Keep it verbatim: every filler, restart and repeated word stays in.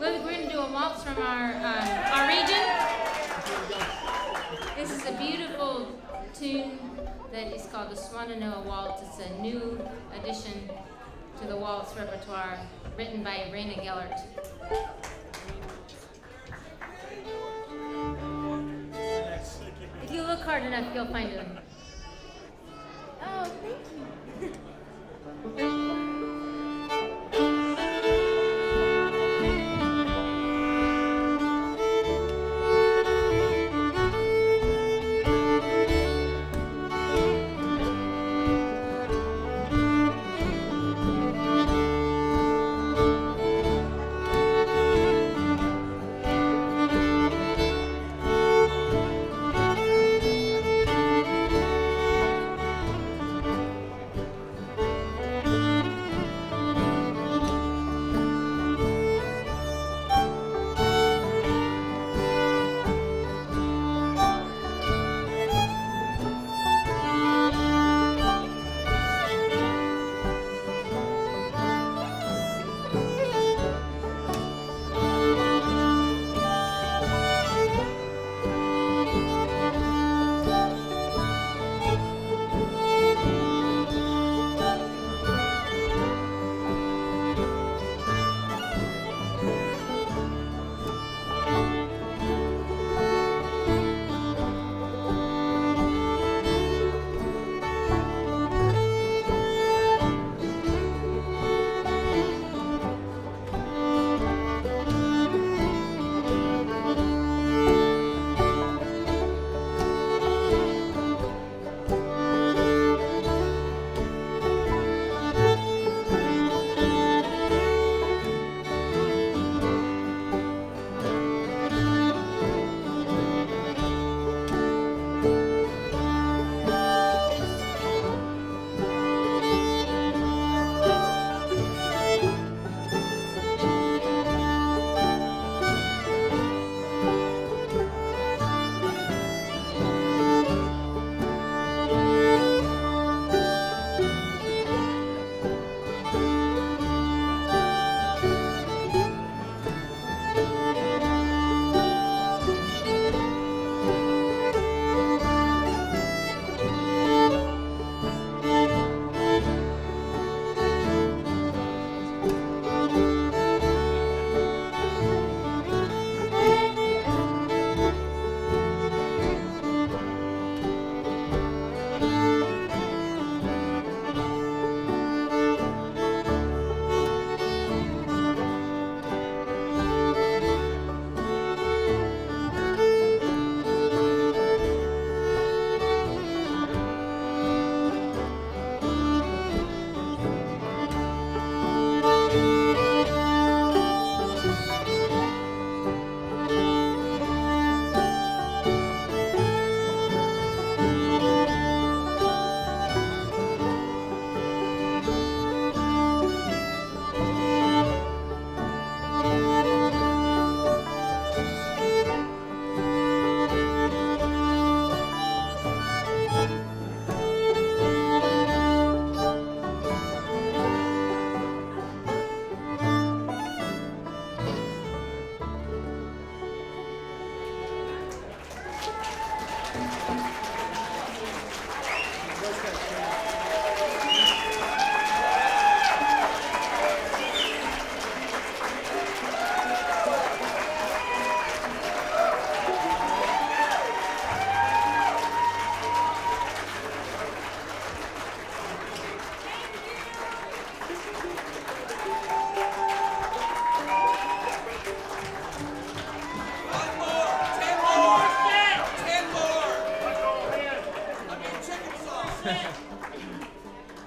We're going to do a waltz from our um, our region. This is a beautiful tune that is called the Swannanoa Waltz. It's a new addition to the waltz repertoire, written by Raina Gellert. If you look hard enough, you'll find it. Oh, thank you. Thank you.